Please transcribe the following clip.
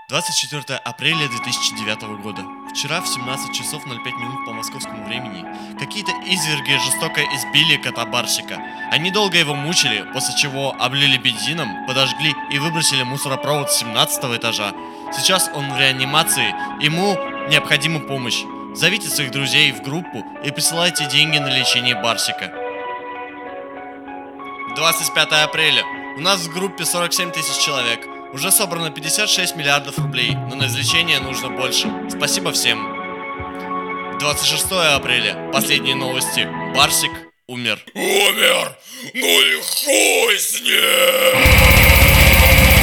24 апреля 2009 года. Вчера в 17 часов 05 минут по московскому времени какие-то изверги жестоко избили кота-барщика. Они долго его мучили, после чего облили бензином, подожгли и выбросили мусоропровод с 17 этажа. Сейчас он в реанимации, ему необходима помощь. Зовите своих друзей в группу и присылайте деньги на лечение барщика. 25 апреля. У нас в группе 47 тысяч человек. Уже собрано 56 миллиардов рублей, но на излечение нужно больше. Спасибо всем. 26 апреля. Последние новости. Барсик умер. Умер? Ну и хуй с ним!